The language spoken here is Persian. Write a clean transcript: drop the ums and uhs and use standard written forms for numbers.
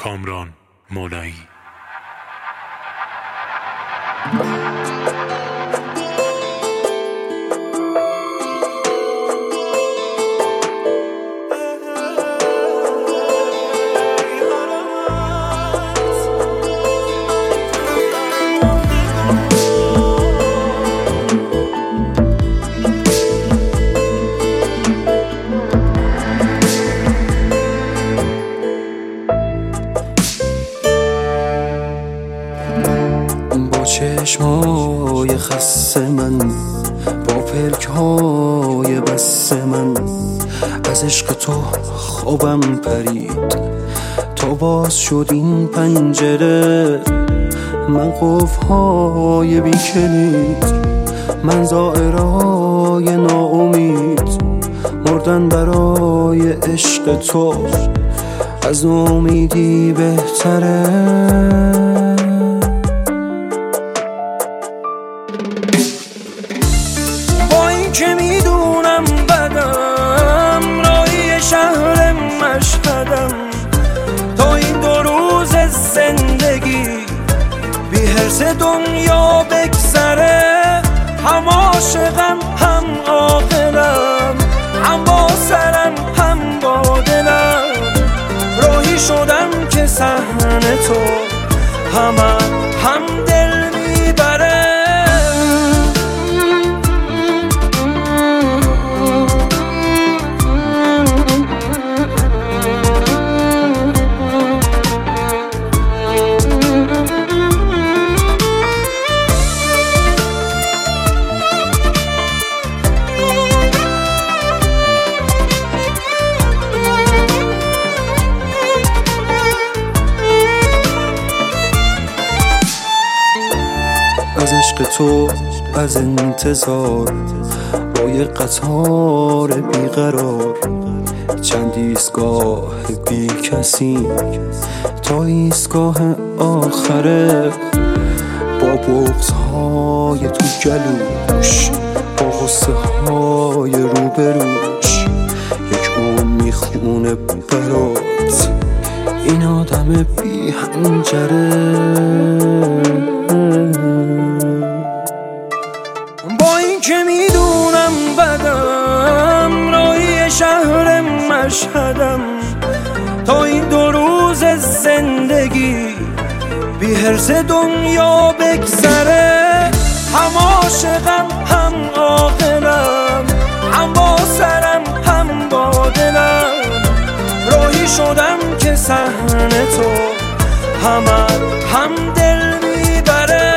کامران مولایی. چشمای خسته من با پلک‌های بسته من، از عشق تو خوابم پرید تا باز شد این پنجره. من قفل‌های بی کلید، من زائرای ناامید، مردن برای عشق تو از ناامیدی بهتره. که میدونم بدم راهی شهر مشهدم، تا این 2 روز زندگی بی حرص دنیا بگذره. هم عاشقم هم عاقلم، هم با سرم هم با دلم، راهی شدم که صحن تو هم دل میبره. از عشق تو، از انتظار با یه قطار بیقرار، چند ایستگاه بی کسی تا ایستگاه آخره. با بغض‌های تو گلوش، با غصه های روبروش، یک میخونه برات این آدم بی حنجره. با این که میدونم بدم راهی شهر مشهدم، تا این 2 روز زندگی بی حرص دنیا بگذره. هم عاشقم هم عاقلم، هم با سرم هم با دلم، راهی شدم که صحن تو هم دل میبره.